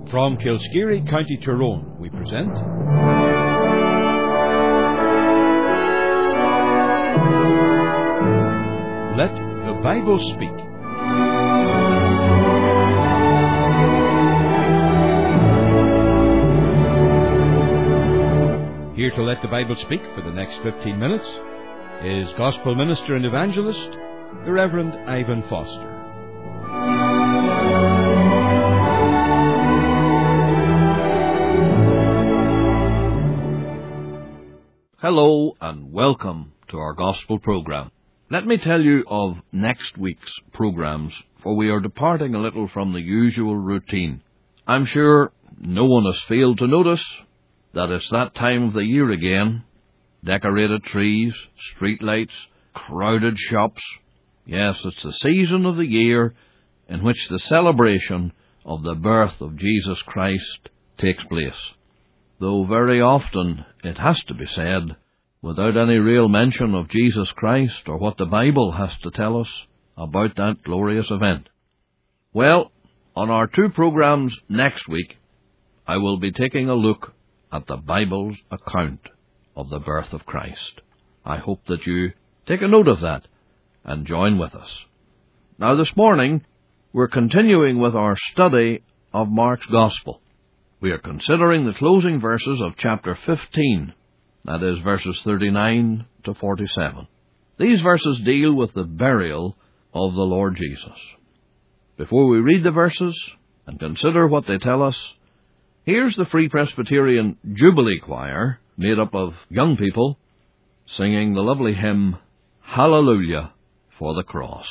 From Kilskeary, County Tyrone, we present Let the Bible Speak. Here to let the Bible speak for the next 15 minutes is Gospel Minister and Evangelist, the Reverend Ivan Foster. Hello and welcome to our Gospel program. Let me tell you of next week's programs, for we are departing a little from the usual routine. I'm sure no one has failed to notice that it's that time of the year again. Decorated trees, street lights, crowded shops. Yes, it's the season of the year in which the celebration of the birth of Jesus Christ takes place. Though very often, it has to be said, without any real mention of Jesus Christ or what the Bible has to tell us about that glorious event. Well, on our two programs next week, I will be taking a look at the Bible's account of the birth of Christ. I hope that you take a note of that and join with us. Now this morning, we're continuing with our study of Mark's Gospel. We are considering the closing verses of chapter 15, that is, verses 39 to 47. These verses deal with the burial of the Lord Jesus. Before we read the verses and consider what they tell us, here's the Free Presbyterian Jubilee Choir, made up of young people, singing the lovely hymn, Hallelujah for the Cross.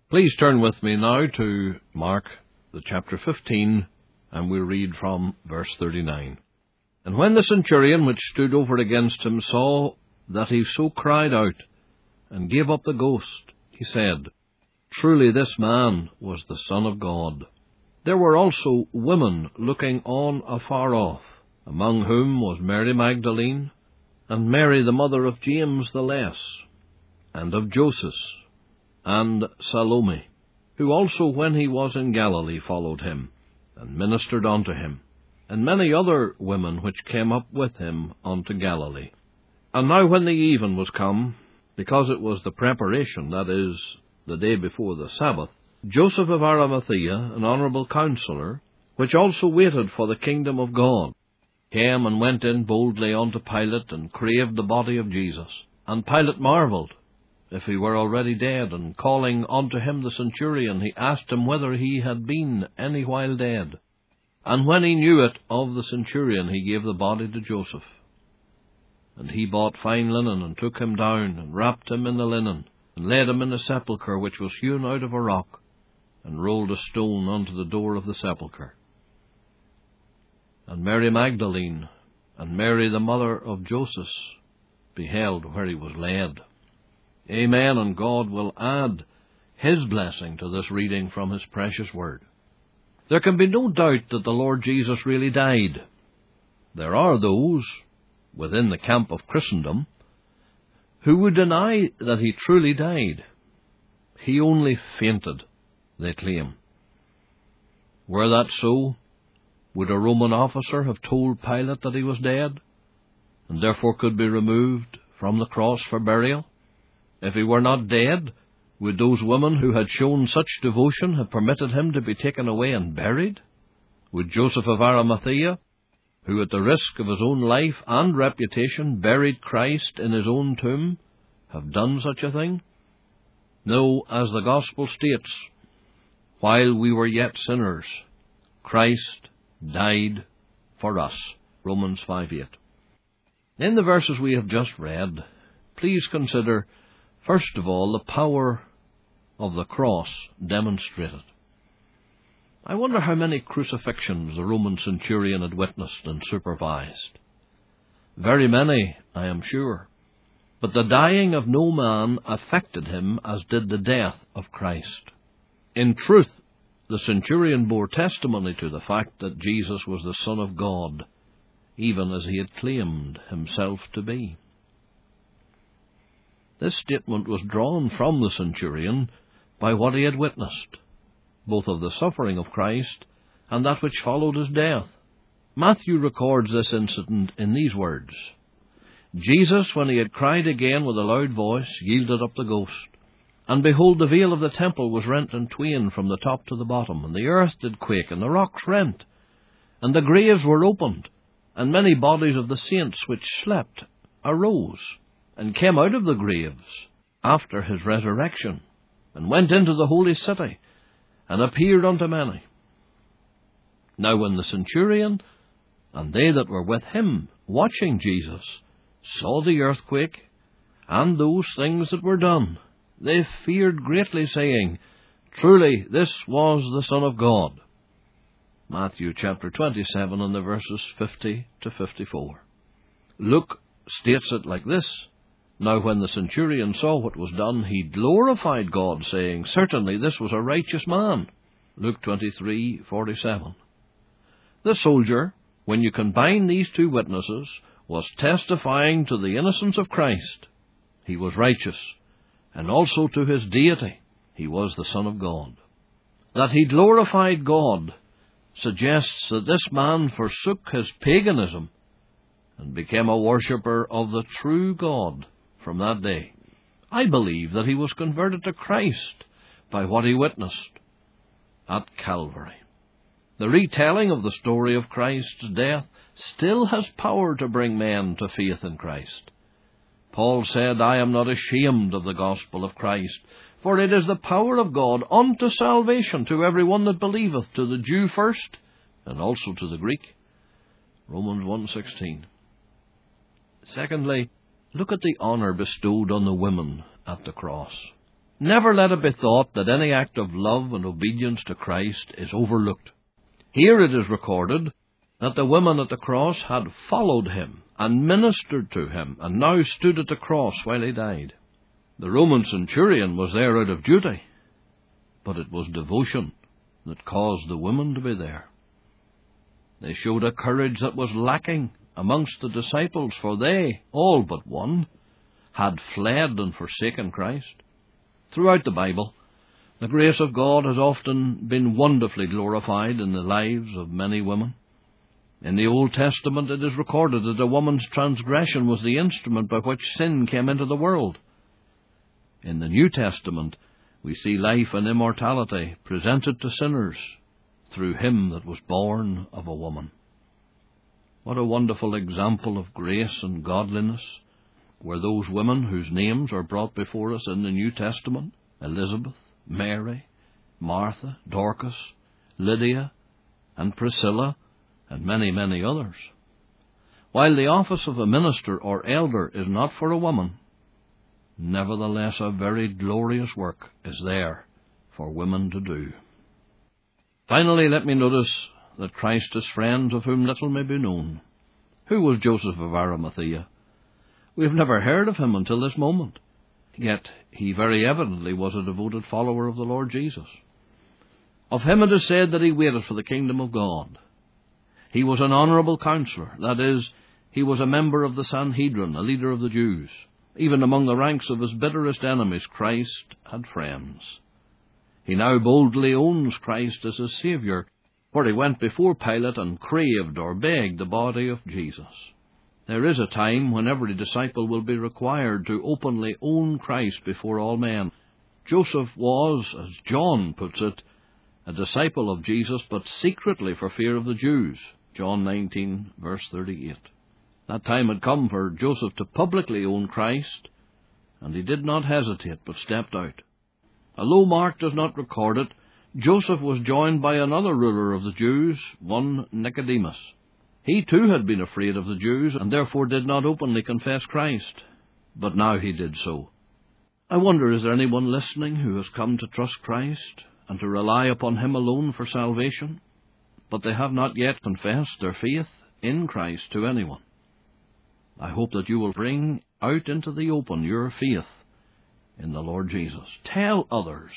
Please turn with me now to Mark, the chapter 15, and we'll read from verse 39. And when the centurion which stood over against him saw that he so cried out, and gave up the ghost, he said, Truly this man was the Son of God. There were also women looking on afar off, among whom was Mary Magdalene, and Mary the mother of James the Less, and of Joseph, and Salome, who also when he was in Galilee followed him, and ministered unto him, and many other women which came up with him unto Galilee. And now when the even was come, because it was the preparation, that is, the day before the Sabbath, Joseph of Arimathea, an honourable counsellor, which also waited for the kingdom of God, came and went in boldly unto Pilate, and craved the body of Jesus. And Pilate marvelled, if he were already dead, and calling unto him the centurion, he asked him whether he had been any while dead. And when he knew it of the centurion, he gave the body to Joseph. And he bought fine linen, and took him down, and wrapped him in the linen, and laid him in a sepulchre which was hewn out of a rock, and rolled a stone unto the door of the sepulchre. And Mary Magdalene, and Mary the mother of Joseph, beheld where he was laid. Amen, and God will add His blessing to this reading from His precious word. There can be no doubt that the Lord Jesus really died. There are those within the camp of Christendom who would deny that He truly died. He only fainted, they claim. Were that so, would a Roman officer have told Pilate that he was dead, and therefore could be removed from the cross for burial? If he were not dead, would those women who had shown such devotion have permitted him to be taken away and buried? Would Joseph of Arimathea, who at the risk of his own life and reputation buried Christ in his own tomb, have done such a thing? No, as the Gospel states, while we were yet sinners, Christ died for us. Romans 5:8. In the verses we have just read, please consider, first of all, the power of the cross demonstrated. I wonder how many crucifixions the Roman centurion had witnessed and supervised. Very many, I am sure. But the dying of no man affected him as did the death of Christ. In truth, the centurion bore testimony to the fact that Jesus was the Son of God, even as he had claimed himself to be. This statement was drawn from the centurion by what he had witnessed, both of the suffering of Christ and that which followed his death. Matthew records this incident in these words, Jesus, when he had cried again with a loud voice, yielded up the ghost. And behold, the veil of the temple was rent in twain from the top to the bottom, and the earth did quake, and the rocks rent, and the graves were opened, and many bodies of the saints which slept arose, and came out of the graves after his resurrection, and went into the holy city, and appeared unto many. Now when the centurion and they that were with him, watching Jesus, saw the earthquake, and those things that were done, they feared greatly, saying, Truly this was the Son of God. Matthew chapter 27 and the verses 50 to 54. Luke states it like this, Now when the centurion saw what was done, he glorified God, saying, Certainly this was a righteous man. Luke 23:47. The soldier, when you combine these two witnesses, was testifying to the innocence of Christ. He was righteous, and also to his deity. He was the Son of God. That he glorified God suggests that this man forsook his paganism and became a worshipper of the true God from that day. I believe that he was converted to Christ by what he witnessed at Calvary. The retelling of the story of Christ's death still has power to bring men to faith in Christ. Paul said, I am not ashamed of the gospel of Christ, for it is the power of God unto salvation to every one that believeth, to the Jew first, and also to the Greek. Romans 1:16. Secondly, look at the honour bestowed on the women at the cross. Never let it be thought that any act of love and obedience to Christ is overlooked. Here it is recorded that the women at the cross had followed him and ministered to him, and now stood at the cross while he died. The Roman centurion was there out of duty, but it was devotion that caused the women to be there. They showed a courage that was lacking amongst the disciples, for they, all but one, had fled and forsaken Christ. Throughout the Bible, the grace of God has often been wonderfully glorified in the lives of many women. In the Old Testament it is recorded that a woman's transgression was the instrument by which sin came into the world. In the New Testament we see life and immortality presented to sinners through him that was born of a woman. What a wonderful example of grace and godliness were those women whose names are brought before us in the New Testament: Elizabeth, Mary, Martha, Dorcas, Lydia, and Priscilla, and many, many others. While the office of a minister or elder is not for a woman, nevertheless a very glorious work is there for women to do. Finally, let me notice that Christ has friends of whom little may be known. Who was Joseph of Arimathea? We have never heard of him until this moment. Yet he very evidently was a devoted follower of the Lord Jesus. Of him it is said that he waited for the kingdom of God. He was an honourable counsellor, that is, he was a member of the Sanhedrin, a leader of the Jews. Even among the ranks of his bitterest enemies, Christ had friends. He now boldly owns Christ as his Saviour, for he went before Pilate and craved or begged the body of Jesus. There is a time when every disciple will be required to openly own Christ before all men. Joseph was, as John puts it, a disciple of Jesus, but secretly for fear of the Jews. John 19, verse 38. That time had come for Joseph to publicly own Christ, and he did not hesitate, but stepped out. Although Mark does not record it, Joseph was joined by another ruler of the Jews, one Nicodemus. He too had been afraid of the Jews, and therefore did not openly confess Christ. But now he did so. I wonder, is there anyone listening who has come to trust Christ and to rely upon him alone for salvation, but they have not yet confessed their faith in Christ to anyone? I hope that you will bring out into the open your faith in the Lord Jesus. Tell others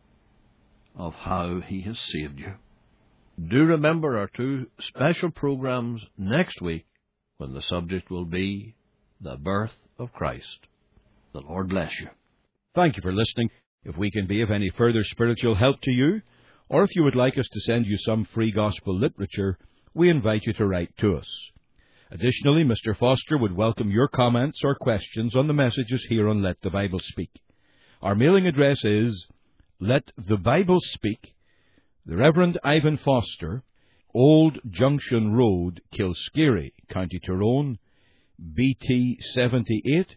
of how he has saved you. Do remember our two special programs next week, when the subject will be the birth of Christ. The Lord bless you. Thank you for listening. If we can be of any further spiritual help to you, or if you would like us to send you some free gospel literature, we invite you to write to us. Additionally, Mr. Foster would welcome your comments or questions on the messages here on Let the Bible Speak. Our mailing address is Let the Bible Speak, the Reverend Ivan Foster, Old Junction Road, Kilskeary, County Tyrone, BT 78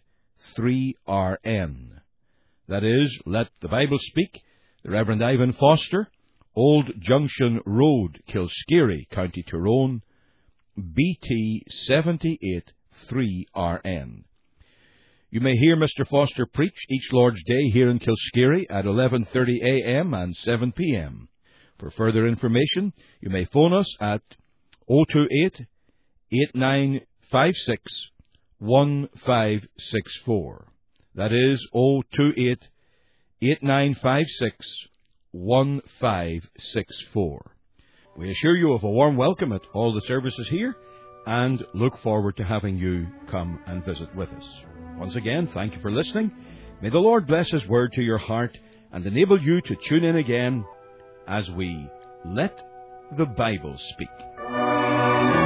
3RN. That is, Let the Bible Speak, the Reverend Ivan Foster, Old Junction Road, Kilskeary, County Tyrone, BT 78 3RN. You may hear Mr. Foster preach each Lord's Day here in Kilskeary at 11:30 a.m. and 7 p.m. For further information, you may phone us at 028-8956-1564. That is 028-8956-1564. We assure you of a warm welcome at all the services here, and look forward to having you come and visit with us. Once again, thank you for listening. May the Lord bless His word to your heart and enable you to tune in again as we Let the Bible Speak.